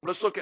Let's look at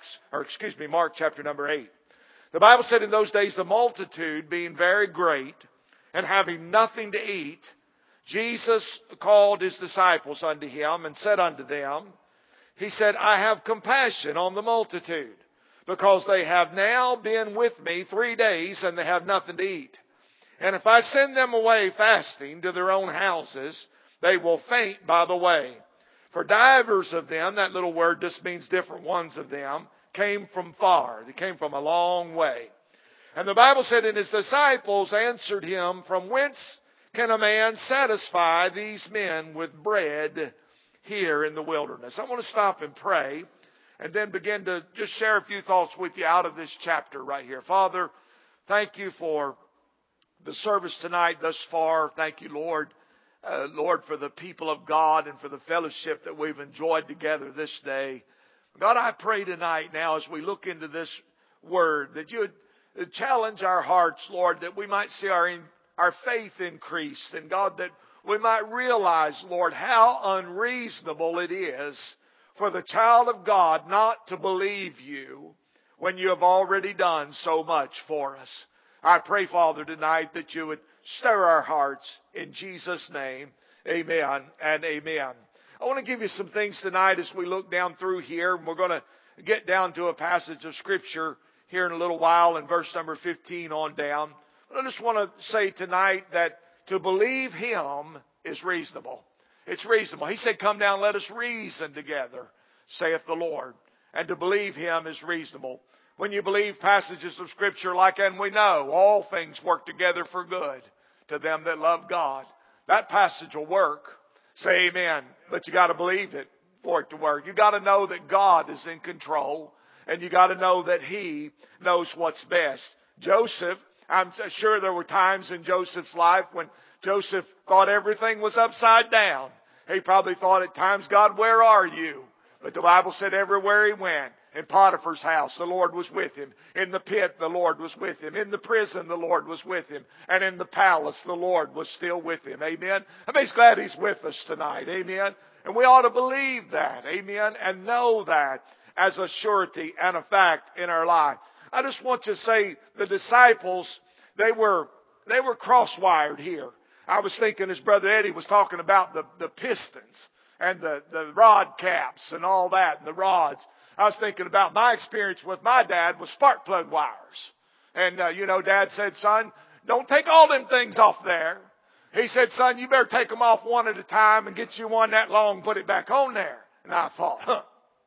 Mark chapter number 8. The Bible said in those days the multitude being very great and having nothing to eat, Jesus called his disciples unto him and said unto them, he said, I have compassion on the multitude, because they have now been with me 3 days and they have nothing to eat. And if I send them away fasting to their own houses, they will faint by the way. For divers of them, that little word just means different ones of them, came from far. They came from a long way. And the Bible said, and his disciples answered him, from whence can a man satisfy these men with bread here in the wilderness? I want to stop and pray and then begin to just share a few thoughts with you out of this chapter right here. Father, thank you for the service tonight thus far. Thank you, Lord. Lord, for the people of God and for the fellowship that we've enjoyed together this day. God, I pray tonight now as we look into this word that you would challenge our hearts, Lord, that we might see our faith increase. And God, that we might realize, Lord, how unreasonable it is for the child of God not to believe you when you have already done so much for us. I pray, Father, tonight that you would stir our hearts in Jesus' name. Amen and amen. I want to give you some things tonight as we look down through here. We're going to get down to a passage of Scripture here in a little while in verse number 15 on down. But I just want to say tonight that to believe Him is reasonable. It's reasonable. He said, come down, let us reason together, saith the Lord. And to believe Him is reasonable. When you believe passages of Scripture like, and we know all things work together for good to them that love God, that passage will work. Say amen. But you got to believe it for it to work. You got to know that God is in control, and you got to know that He knows what's best. Joseph, I'm sure there were times in Joseph's life when Joseph thought everything was upside down. He probably thought at times, God, where are you? But the Bible said everywhere he went, in Potiphar's house, the Lord was with him. In the pit, the Lord was with him. In the prison, the Lord was with him. And in the palace, the Lord was still with him. Amen. I'm just glad He's with us tonight. Amen. And we ought to believe that. Amen. And know that as a surety and a fact in our life. I just want to say the disciples, they were cross-wired here. I was thinking as Brother Eddie was talking about the pistons and the rod caps and all that and the rods. I was thinking about my experience with my dad with spark plug wires. And, Dad said, son, don't take all them things off there. He said, son, you better take them off one at a time and get you one that long and put it back on there. And I thought,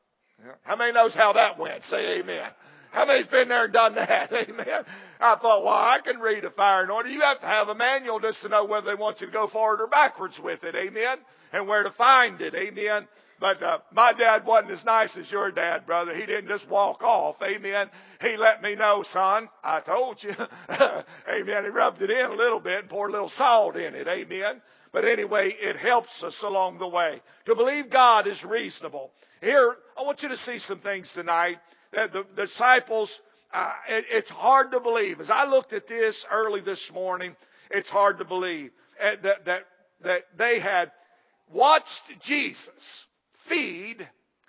how many knows how that went? Say amen. How many's been there and done that? Amen. I thought, well, I can read a fire and order. You have to have a manual just to know whether they want you to go forward or backwards with it. Amen. And where to find it. Amen. But my dad wasn't as nice as your dad, brother. He didn't just walk off. Amen. He let me know, son, I told you. Amen. He rubbed it in a little bit and poured a little salt in it. Amen. But anyway, it helps us along the way. To believe God is reasonable. Here, I want you to see some things tonight. That the disciples, it's hard to believe. As I looked at this early this morning, it's hard to believe that they had watched Jesus feed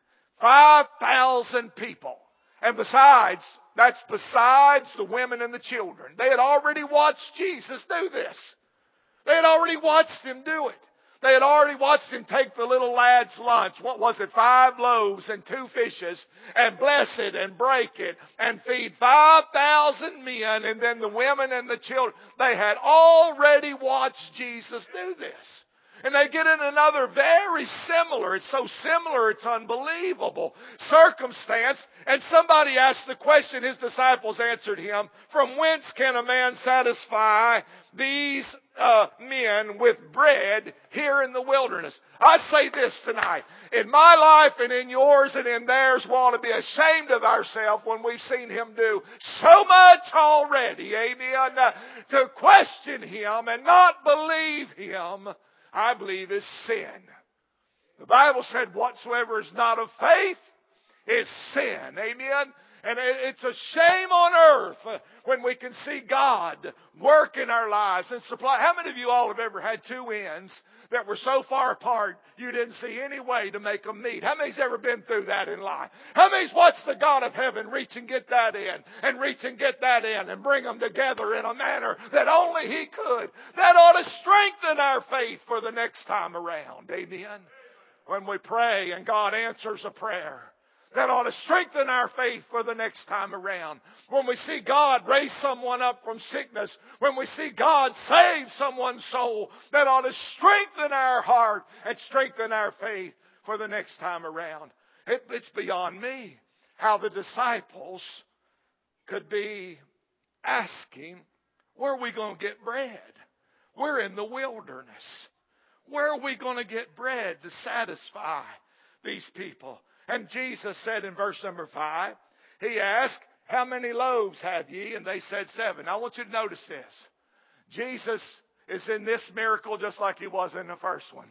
5,000 people. And that's besides the women and the children. They had already watched Jesus do this. They had already watched Him do it. They had already watched Him take the little lad's lunch. What was it? 5 loaves and 2 fishes, and bless it and break it and feed 5,000 men, and then the women and the children. They had already watched Jesus do this. And they get in another very similar, it's so similar, it's unbelievable, circumstance. And somebody asked the question, His disciples answered Him, from whence can a man satisfy these men with bread here in the wilderness? I say this tonight. In my life and in yours and in theirs, we ought to be ashamed of ourselves when we've seen Him do so much already. Amen. To question Him and not believe Him, I believe, is sin. The Bible said, whatsoever is not of faith is sin. Amen? And it's a shame on earth when we can see God work in our lives and supply. How many of you all have ever had two ends that were so far apart you didn't see any way to make them meet? How many's ever been through that in life? How many's watched the God of heaven reach and get that in and reach and get that in and bring them together in a manner that only He could? That ought to strengthen our faith for the next time around. Amen? When we pray and God answers a prayer, that ought to strengthen our faith for the next time around. When we see God raise someone up from sickness, when we see God save someone's soul, that ought to strengthen our heart and strengthen our faith for the next time around. It's beyond me how the disciples could be asking, where are we going to get bread? We're in the wilderness. Where are we going to get bread to satisfy these people? And Jesus said in verse number 5, He asked, how many loaves have ye? And they said 7. Now I want you to notice this. Jesus is in this miracle just like He was in the first one.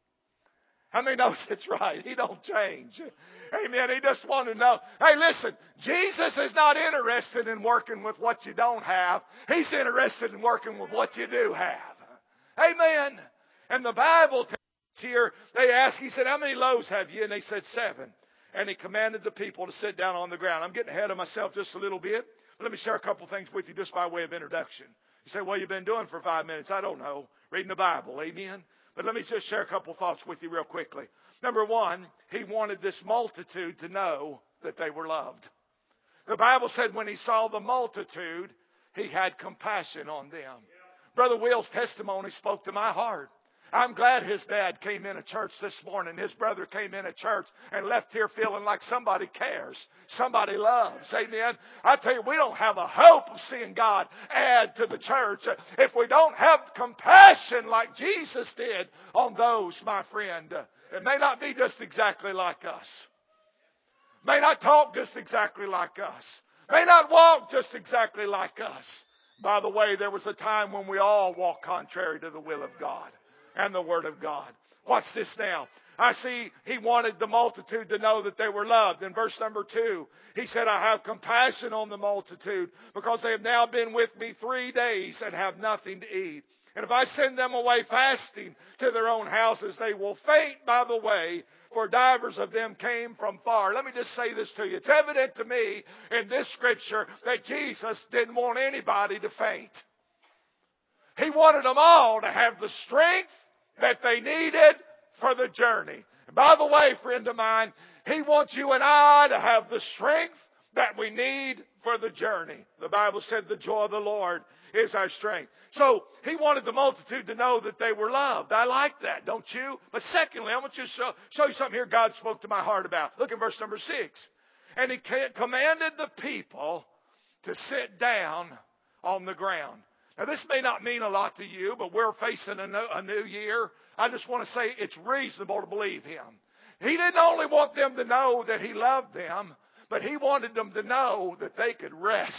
How many knows it's right? He don't change. Amen. He just wanted to know. Hey, listen, Jesus is not interested in working with what you don't have. He's interested in working with what you do have. Amen. And the Bible tells us here, they asked, He said, how many loaves have you? And they said 7. And He commanded the people to sit down on the ground. I'm getting ahead of myself just a little bit. But let me share a couple things with you just by way of introduction. You say, what have you been doing for 5 minutes? I don't know. Reading the Bible. Amen. But let me just share a couple thoughts with you real quickly. Number one, He wanted this multitude to know that they were loved. The Bible said when He saw the multitude, He had compassion on them. Brother Will's testimony spoke to my heart. I'm glad his dad came in a church this morning. His brother came in a church and left here feeling like somebody cares. Somebody loves. Amen. I tell you, we don't have a hope of seeing God add to the church if we don't have compassion like Jesus did on those, my friend. It may not be just exactly like us. May not talk just exactly like us. May not walk just exactly like us. By the way, there was a time when we all walked contrary to the will of God and the Word of God. Watch this now. I see He wanted the multitude to know that they were loved. In verse number 2, He said, I have compassion on the multitude because they have now been with me 3 days and have nothing to eat. And if I send them away fasting to their own houses, they will faint by the way, for divers of them came from far. Let me just say this to you. It's evident to me in this scripture that Jesus didn't want anybody to faint. He wanted them all to have the strength that they needed for the journey. And by the way, friend of mine, He wants you and I to have the strength that we need for the journey. The Bible said the joy of the Lord is our strength. So He wanted the multitude to know that they were loved. I like that, don't you? But secondly, I want you to show you something here God spoke to my heart about. Look at verse number 6. And He commanded the people to sit down on the ground. Now, this may not mean a lot to you, but we're facing a new year. I just want to say it's reasonable to believe Him. He didn't only want them to know that He loved them, but He wanted them to know that they could rest.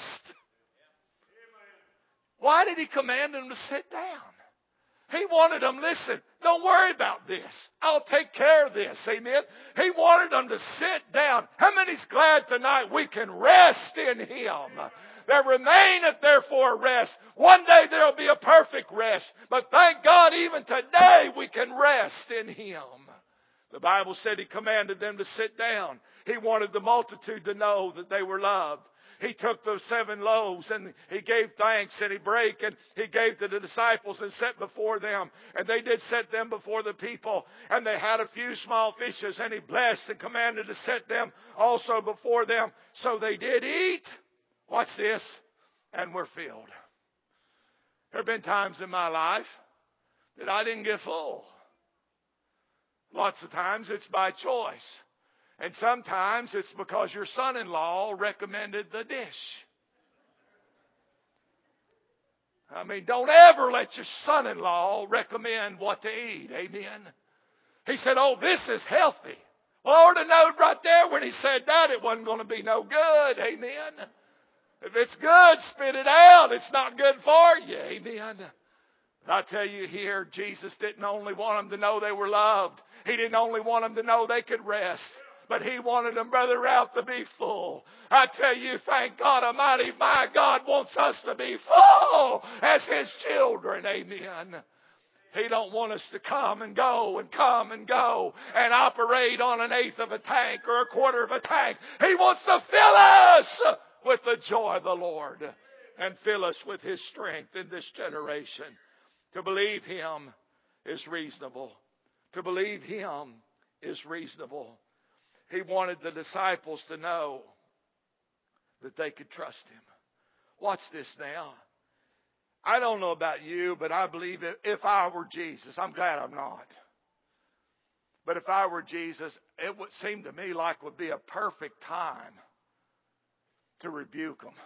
Why did He command them to sit down? He wanted them, listen, don't worry about this. I'll take care of this. Amen. He wanted them to sit down. How many's glad tonight we can rest in Him? There remaineth therefore rest. One day there will be a perfect rest. But thank God even today we can rest in Him. The Bible said He commanded them to sit down. He wanted the multitude to know that they were loved. He took those 7 loaves and He gave thanks and He brake and He gave to the disciples and set before them. And they did set them before the people. And they had a few small fishes and He blessed and commanded to set them also before them. So they did eat. Watch this. And were filled. There have been times in my life that I didn't get full. Lots of times it's by choice. And sometimes it's because your son-in-law recommended the dish. I mean, don't ever let your son-in-law recommend what to eat. Amen. He said, oh, this is healthy. Well, I already knowed right there when he said that it wasn't going to be no good. Amen. If it's good, spit it out. It's not good for you. Amen. But I tell you here, Jesus didn't only want them to know they were loved. He didn't only want them to know they could rest. but He wanted them, Brother Ralph, to be full. I tell you, thank God Almighty, my God wants us to be full as His children. Amen. He don't want us to come and go and come and go and operate on an eighth of a tank or a quarter of a tank. He wants to fill us with the joy of the Lord and fill us with His strength in this generation. To believe Him is reasonable. To believe Him is reasonable. He wanted the disciples to know that they could trust Him. Watch this now. I don't know about you, but I believe if I were Jesus, I'm glad I'm not. But if I were Jesus, it would seem to me like would be a perfect time to rebuke them.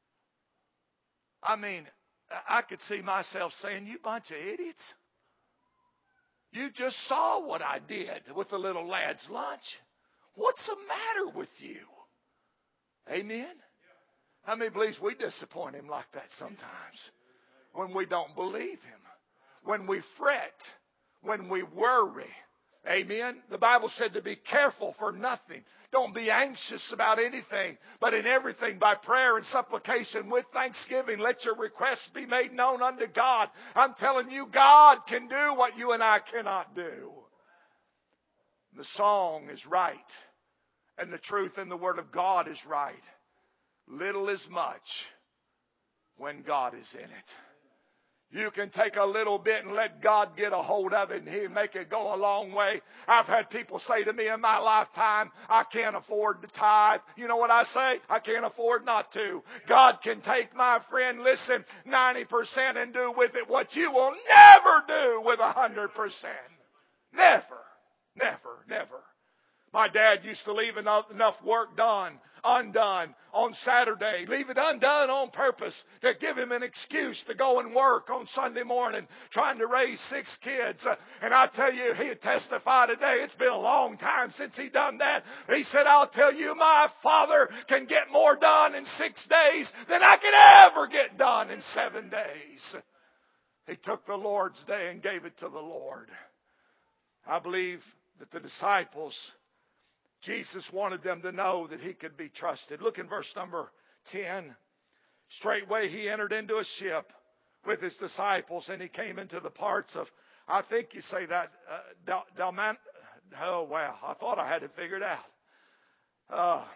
I mean, I could see myself saying, you bunch of idiots. You just saw what I did with the little lad's lunch. What's the matter with you? Amen? How many believes we disappoint Him like that sometimes? When we don't believe Him, when we fret, when we worry. Amen. The Bible said to be careful for nothing. Don't be anxious about anything, but in everything by prayer and supplication with thanksgiving, let your requests be made known unto God. I'm telling you, God can do what you and I cannot do. The song is right, and the truth in the Word of God is right. Little is much when God is in it. You can take a little bit and let God get a hold of it and He'll make it go a long way. I've had people say to me in my lifetime, I can't afford to tithe. You know what I say? I can't afford not to. God can take, my friend, listen, 90% and do with it what you will never do with 100%. Never, never, never. My dad used to leave enough work undone on Saturday. Leave it undone on purpose to give him an excuse to go and work on Sunday morning trying to raise 6 kids. And I tell you, he'd testify today. It's been a long time since he done that. He said, I'll tell you, my father can get more done in 6 days than I can ever get done in 7 days. He took the Lord's day and gave it to the Lord. I believe that the disciples, Jesus wanted them to know that He could be trusted. Look in verse number 10. Straightway He entered into a ship with His disciples, and He came into the parts of, I think you say that, Dalman. Oh, wow. I thought I had it figured out.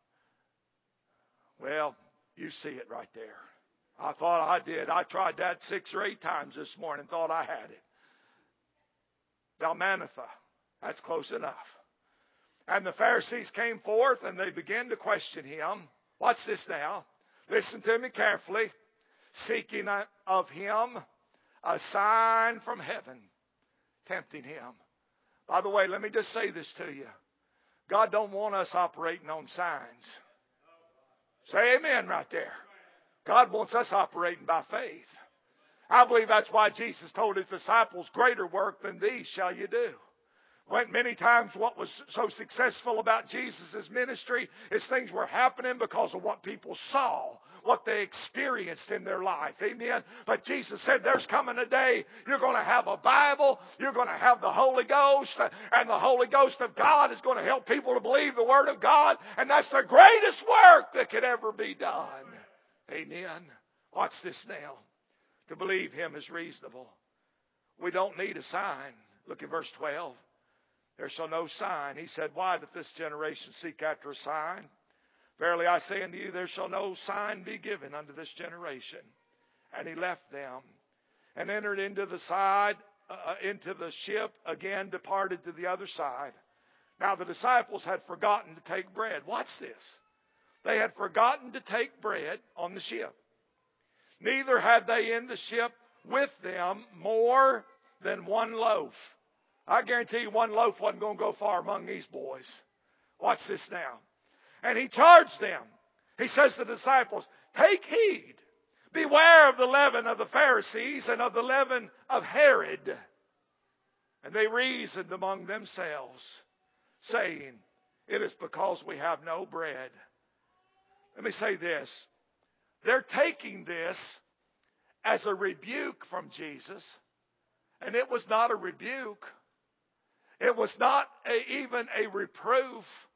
Well, you see it right there. I thought I did. I tried that 6 or 8 times this morning, thought I had it. Dalmanutha. That's close enough. And the Pharisees came forth and they began to question Him. Watch this now. Listen to me carefully. Seeking of Him a sign from heaven, tempting Him. By the way, let me just say this to you. God don't want us operating on signs. Say amen right there. God wants us operating by faith. I believe that's why Jesus told His disciples, greater work than these shall you do. Many times what was so successful about Jesus' ministry is things were happening because of what people saw, what they experienced in their life. Amen. But Jesus said there's coming a day you're going to have a Bible, you're going to have the Holy Ghost, and the Holy Ghost of God is going to help people to believe the Word of God, and that's the greatest work that could ever be done. Amen. Watch this now. To believe Him is reasonable. We don't need a sign. Look at verse 12. There shall no sign. He said, why doth this generation seek after a sign? Verily I say unto you, there shall no sign be given unto this generation. And He left them and entered into the ship, again departed to the other side. Now the disciples had forgotten to take bread. Watch this. They had forgotten to take bread on the ship. Neither had they in the ship with them more than 1 loaf. I guarantee you 1 loaf wasn't going to go far among these boys. Watch this now. And He charged them. He says to the disciples, take heed. Beware of the leaven of the Pharisees and of the leaven of Herod. And they reasoned among themselves, saying, it is because we have no bread. Let me say this. They're taking this as a rebuke from Jesus. And it was not a rebuke. It was not even a reproof.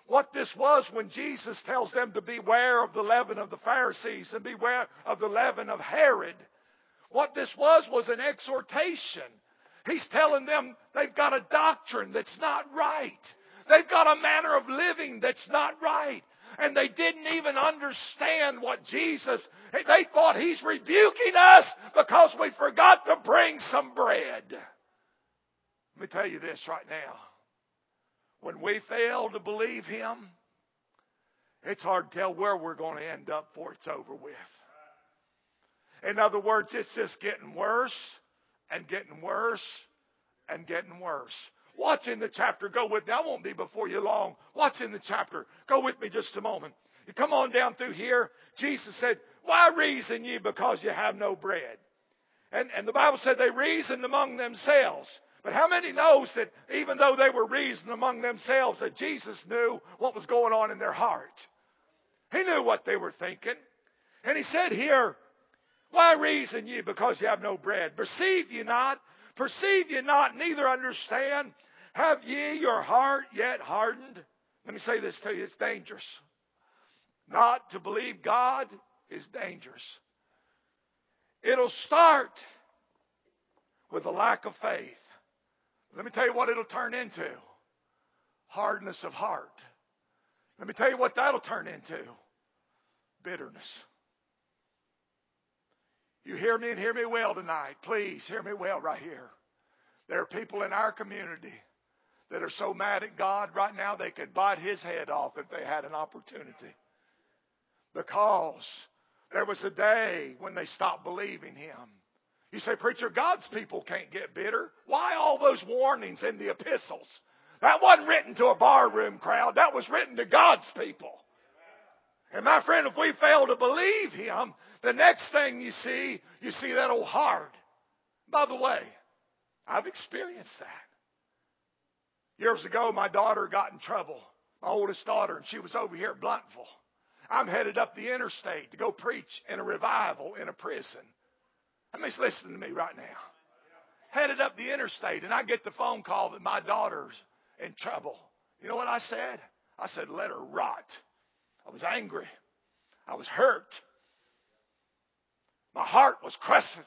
what this was when Jesus tells them to beware of the leaven of the Pharisees and beware of the leaven of Herod. What this was an exhortation. He's telling them they've got a doctrine that's not right. They've got a manner of living that's not right. And they didn't even understand what Jesus, they thought He's rebuking us because we forgot to bring some bread. Let me tell you this right now. When we fail to believe Him, it's hard to tell where we're going to end up before it's over with. In other words, it's just getting worse and getting worse and getting worse. What's in the chapter? Go with me. I won't be before you long. What's in the chapter? Go with me just a moment. You come on down through here. Jesus said, why reason ye because you have no bread? And the Bible said they reasoned among themselves. But how many knows that even though they were reasoning among themselves, that Jesus knew what was going on in their heart? He knew what they were thinking. And He said here, why reason ye because you have no bread? Perceive ye not? Perceive ye not, neither understand? Have ye your heart yet hardened? Let me say this to you, it's dangerous. Not to believe God is dangerous. It'll start with a lack of faith. Let me tell you what it'll turn into. Hardness of heart. Let me tell you what that'll turn into. Bitterness. You hear me and hear me well tonight. Please hear me well right here. There are people in our community that are so mad at God right now they could bite His head off if they had an opportunity. Because there was a day when they stopped believing Him. You say, preacher, God's people can't get bitter. Why all those warnings in the epistles? That wasn't written to a barroom crowd. That was written to God's people. And my friend, if we fail to believe Him, the next thing you see that old heart. By the way, I've experienced that. Years ago, my daughter got in trouble. My oldest daughter, and she was over here at Bluntville. I'm headed up the interstate to go preach in a revival in a prison. I mean, listen to me right now. Headed up the interstate, and I get the phone call that my daughter's in trouble. You know what I said? I said, let her rot. I was angry. I was hurt. My heart was crusty.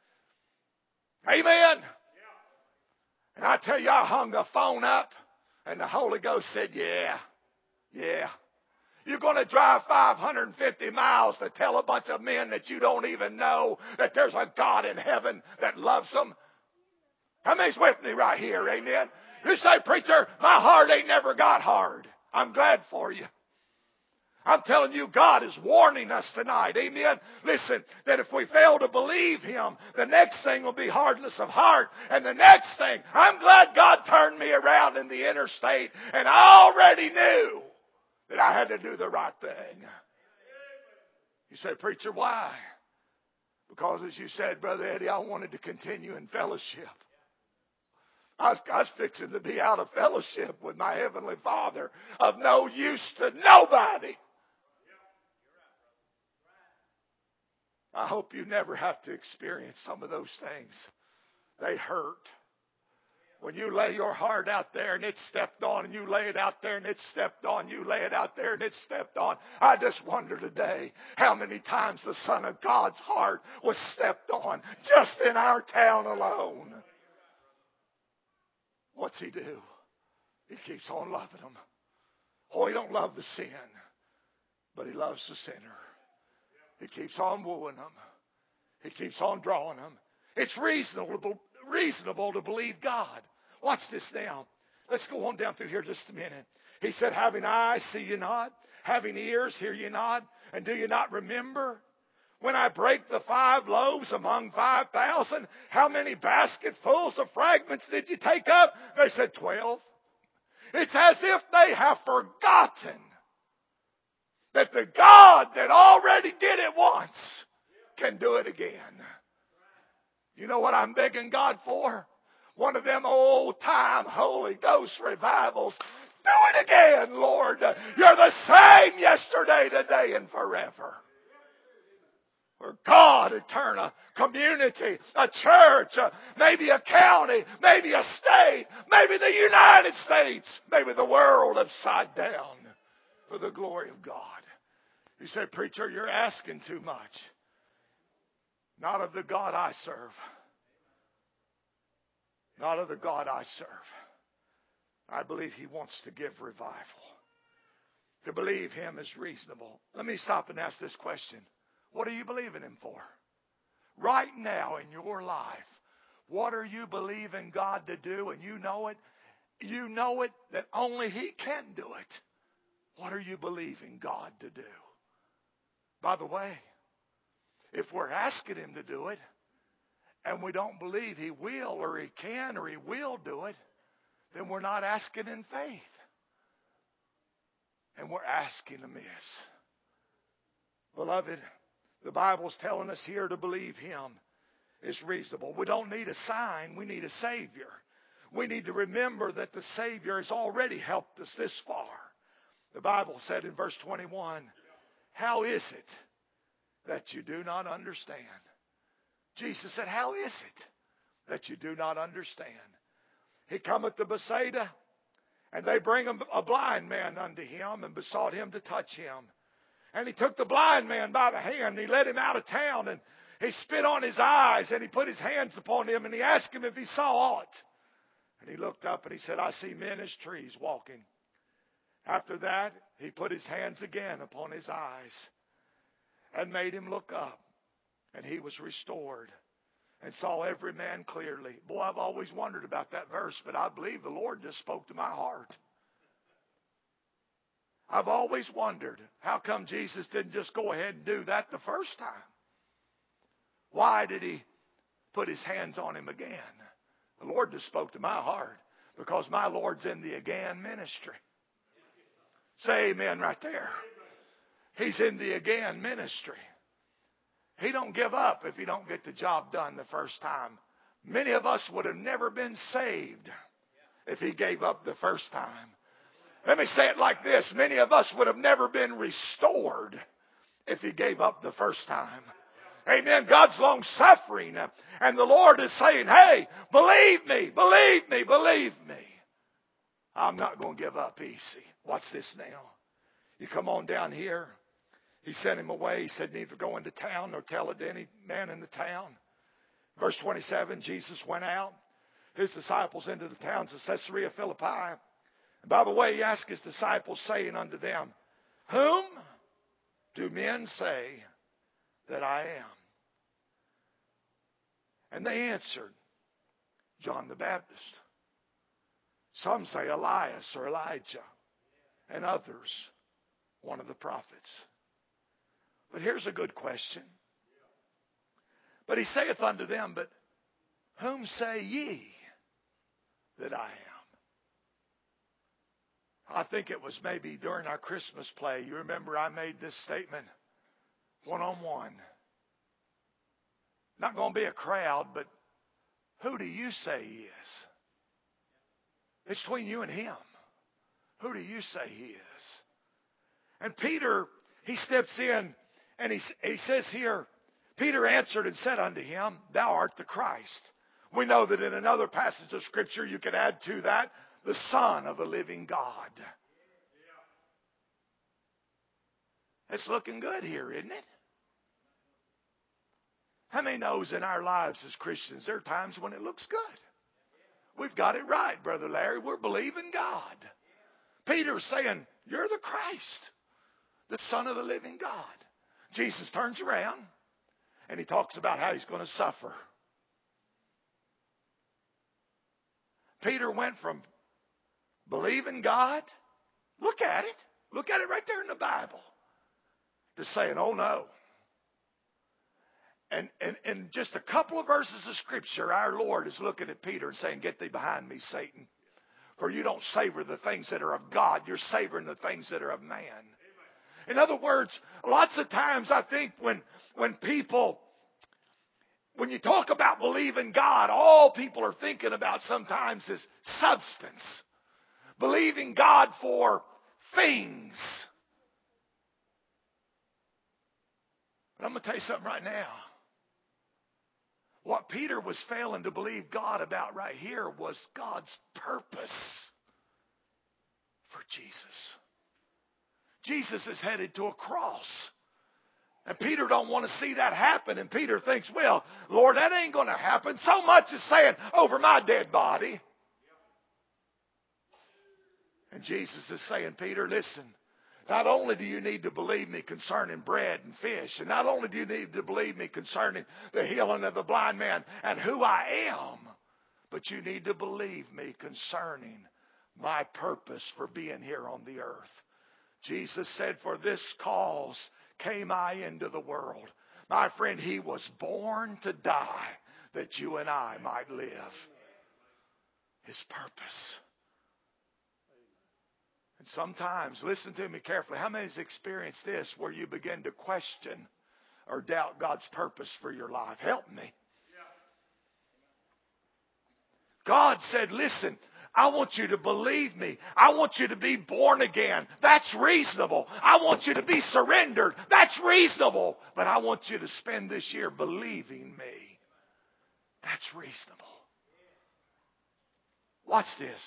Amen. And I tell you, I hung the phone up, and the Holy Ghost said, yeah. You're going to drive 550 miles to tell a bunch of men that you don't even know that there's a God in heaven that loves them? How many's with me right here? Amen. You say, preacher, my heart ain't never got hard. I'm glad for you. I'm telling you, God is warning us tonight. Amen. Listen, that if we fail to believe Him, the next thing will be hardness of heart. And the next thing, I'm glad God turned me around in the interstate, and I already knew that I had to do the right thing. You say, preacher, why? Because as you said, Brother Eddie, I wanted to continue in fellowship. I was fixing to be out of fellowship with my Heavenly Father, of no use to nobody. I hope you never have to experience some of those things. They hurt. When you lay your heart out there and it's stepped on, and you lay it out there and it's stepped on, you lay it out there and it's stepped on. I just wonder today how many times the Son of God's heart was stepped on just in our town alone. What's He do? He keeps on loving them. Oh, He don't love the sin, but He loves the sinner. He keeps on wooing them. He keeps on drawing them. It's reasonable to believe God. Watch this now. Let's go on down through here just a minute. He said, having eyes, see ye not? Having ears, hear ye not? And do you not remember? When I break the 5 loaves among 5,000, how many basketfuls of fragments did you take up? They said 12. It's as if they have forgotten that the God that already did it once can do it again. You know what I'm begging God for? One of them old-time Holy Ghost revivals. Do it again, Lord. You're the same yesterday, today, and forever. For God to turn a community, a church, maybe a county, maybe a state, maybe the United States, maybe the world upside down. for the glory of God. You say, preacher, you're asking too much. Not of the God I serve. Not of the God I serve. I believe He wants to give revival. To believe Him is reasonable. Let me stop and ask this question. What are you believing Him for? Right now in your life, what are you believing God to do? And you know it. You know it that only He can do it. What are you believing God to do? By the way, if we're asking Him to do it, and we don't believe He will or He can or He will do it, then we're not asking in faith. And we're asking amiss. Beloved, the Bible's telling us here to believe Him is reasonable. We don't need a sign. We need a Savior. We need to remember that the Savior has already helped us this far. The Bible said in verse 21, how is it that you do not understand? Jesus said, how is it that you do not understand? He cometh to Bethsaida, and they bring a blind man unto Him and besought Him to touch him. And He took the blind man by the hand, and He led him out of town, and He spit on his eyes, and He put His hands upon him, and He asked him if he saw aught. And he looked up and he said, I see men as trees walking. After that, He put His hands again upon his eyes and made him look up. And he was restored and saw every man clearly. Boy, I've always wondered about that verse, but I believe the Lord just spoke to my heart. I've always wondered, how come Jesus didn't just go ahead and do that the first time? Why did He put His hands on him again? The Lord just spoke to my heart because my Lord's in the again ministry. Say amen right there. He's in the again ministry. He don't give up if He don't get the job done the first time. Many of us would have never been saved if He gave up the first time. Let me say it like this. Many of us would have never been restored if He gave up the first time. Amen. God's long suffering. And the Lord is saying, hey, believe me, believe me, believe me. I'm not going to give up easy. Watch this now. You come on down here. He sent him away. He said, neither go into town nor tell it to any man in the town. Verse 27, Jesus went out, His disciples into the towns of Caesarea Philippi. And by the way, He asked His disciples, saying unto them, whom do men say that I am? And they answered, John the Baptist. Some say Elias or Elijah, and others, one of the prophets. But here's a good question. But He saith unto them, but whom say ye that I am? I think it was maybe during our Christmas play. You remember I made this statement one-on-one. Not going to be a crowd, but who do you say He is? It's between you and Him. Who do you say He is? And Peter, he steps in and he says here, Peter answered and said unto him, thou art the Christ. We know that in another passage of Scripture you could add to that, the Son of the living God. It's looking good here, isn't it? How many knows in our lives as Christians there are times when it looks good? We've got it right, Brother Larry. We're believing God. Peter's saying, you're the Christ, the Son of the living God. Jesus turns around and He talks about how He's going to suffer. Peter went from believing God, look at it right there in the Bible, to saying, oh no. And in just a couple of verses of Scripture, our Lord is looking at Peter and saying, get thee behind me, Satan. For you don't savor the things that are of God. You're savoring the things that are of man. In other words, lots of times I think when you talk about believing God, all people are thinking about sometimes is substance. Believing God for things. But I'm going to tell you something right now. What Peter was failing to believe God about right here was God's purpose for Jesus. Jesus is headed to a cross. And Peter don't want to see that happen. And Peter thinks, well, Lord, that ain't going to happen. So much is saying over my dead body. And Jesus is saying, Peter, listen, not only do you need to believe me concerning bread and fish, and not only do you need to believe me concerning the healing of the blind man and who I am, but you need to believe me concerning my purpose for being here on the earth. Jesus said, for this cause came I into the world. My friend, he was born to die that you and I might live. His purpose. And sometimes, listen to me carefully, how many has experienced this where you begin to question or doubt God's purpose for your life? Help me. God said, listen, I want you to believe me. I want you to be born again. That's reasonable. I want you to be surrendered. That's reasonable. But I want you to spend this year believing me. That's reasonable. Watch this.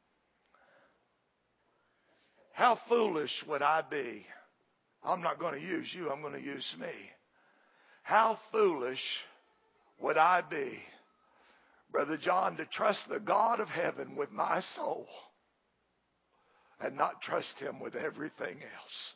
How foolish would I be? I'm not going to use you. I'm going to use me. How foolish would I be, Brother John, to trust the God of heaven with my soul and not trust Him with everything else?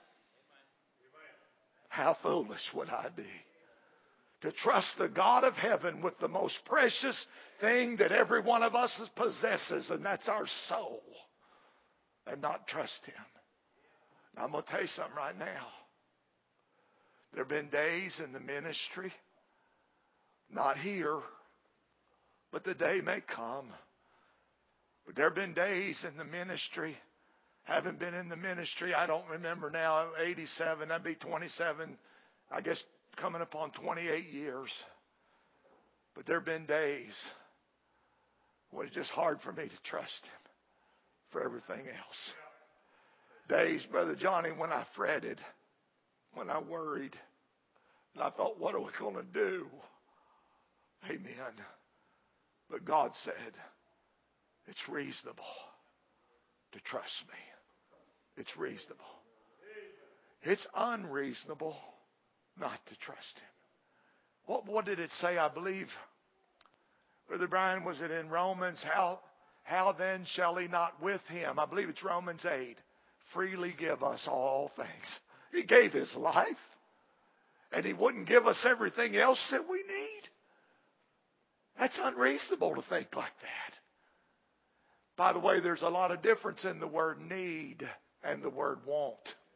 How foolish would I be to trust the God of heaven with the most precious thing that every one of us possesses, and that's our soul, and not trust Him? Now, I'm going to tell you something right now. There have been days in the ministry, not here, but the day may come. But there have been days in the ministry, haven't been in the ministry, I don't remember now, 87, that'd be 27, I guess coming upon 28 years. But there have been days when it's just hard for me to trust Him for everything else. Days, Brother Johnny, when I fretted, when I worried, and I thought, what are we going to do? Amen. But God said, it's reasonable to trust me. It's reasonable. It's unreasonable not to trust Him. What did it say? I believe, Brother Brian, was it in Romans? How then shall He not with Him? I believe it's Romans 8. Freely give us all things. He gave His life. And He wouldn't give us everything else that we need. That's unreasonable to think like that. By the way, there's a lot of difference in the word need and the word want.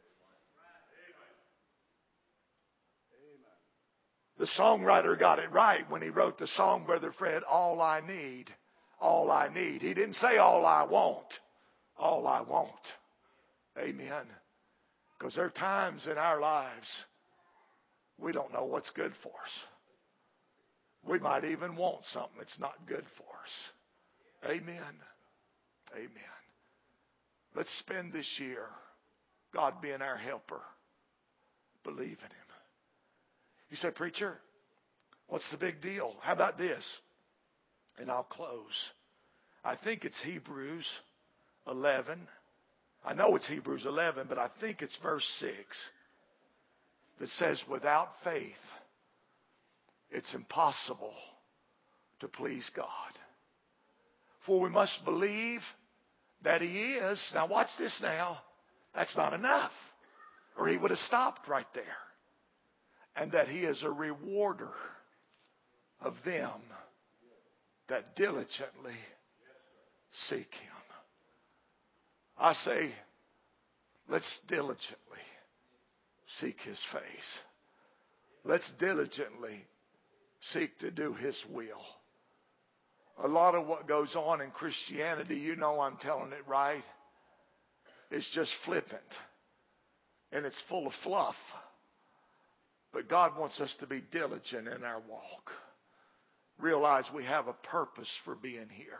The songwriter got it right when he wrote the song, Brother Fred, all I need, all I need. He didn't say all I want, all I want. Amen. Because there are times in our lives we don't know what's good for us. We might even want something that's not good for us. Amen. Amen. Let's spend this year, God being our helper, believing Him. You say, preacher, what's the big deal? How about this? And I'll close. I think it's Hebrews 11. I know it's Hebrews 11, but I think it's verse 6 that says, without faith, it's impossible to please God. For we must believe that He is. Now watch this now. That's not enough. Or He would have stopped right there. And that He is a rewarder of them that diligently seek Him. I say, let's diligently seek His face. Let's diligently seek to do His will. A lot of what goes on in Christianity, you know I'm telling it right, it's just flippant. And it's full of fluff. But God wants us to be diligent in our walk. Realize we have a purpose for being here.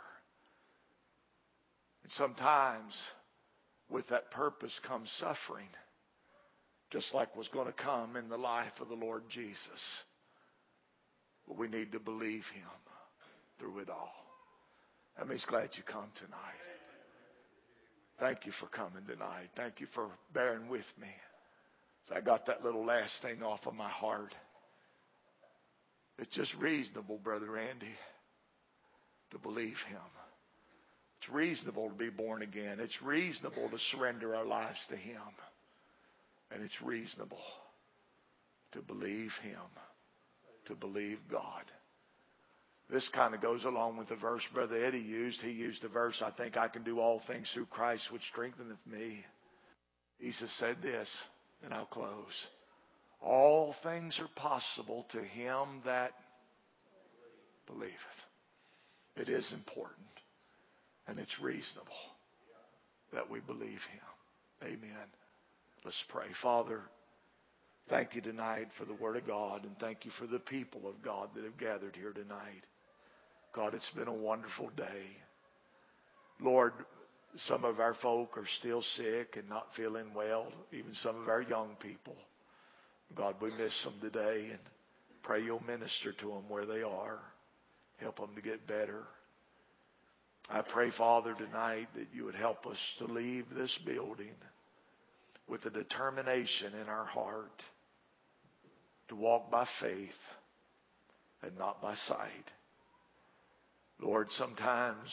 And sometimes with that purpose comes suffering. Just like was going to come in the life of the Lord Jesus. But we need to believe Him through it all. I mean, He's glad you come tonight. Thank you for coming tonight. Thank you for bearing with me. So I got that little last thing off of my heart. It's just reasonable, Brother Andy, to believe Him. It's reasonable to be born again. It's reasonable to surrender our lives to Him. And it's reasonable to believe Him, to believe God. This kind of goes along with the verse Brother Eddie used. He used the verse, I think I can do all things through Christ which strengtheneth me. Jesus said this, and I'll close. All things are possible to him that believeth. It is important, and it's reasonable that we believe Him. Amen. Let's pray. Father, thank you tonight for the Word of God, and thank you for the people of God that have gathered here tonight. God, it's been a wonderful day. Lord, some of our folk are still sick and not feeling well, even some of our young people. God, we miss them today, and pray you'll minister to them where they are. Help them to get better. I pray, Father, tonight that you would help us to leave this building with a determination in our heart to walk by faith and not by sight. Lord, sometimes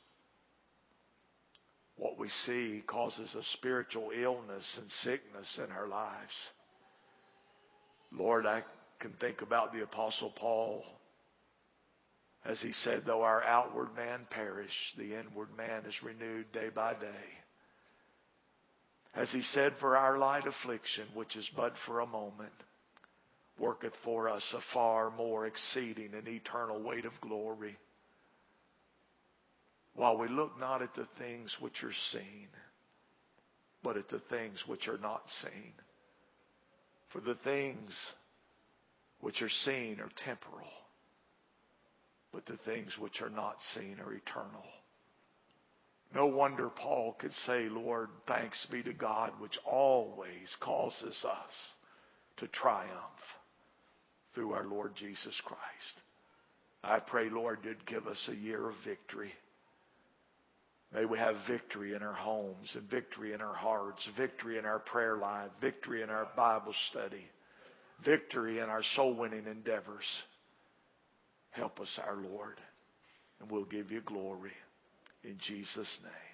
what we see causes a spiritual illness and sickness in our lives. Lord, I can think about the Apostle Paul as he said, though our outward man perish, the inward man is renewed day by day. As he said, for our light affliction, which is but for a moment, worketh for us a far more exceeding and eternal weight of glory. While we look not at the things which are seen, but at the things which are not seen. For the things which are seen are temporal, but the things which are not seen are eternal. No wonder Paul could say, Lord, thanks be to God, which always causes us to triumph through our Lord Jesus Christ. I pray, Lord, you'd give us a year of victory. May we have victory in our homes and victory in our hearts, victory in our prayer life, victory in our Bible study, victory in our soul-winning endeavors. Help us, our Lord, and we'll give you glory in Jesus' name.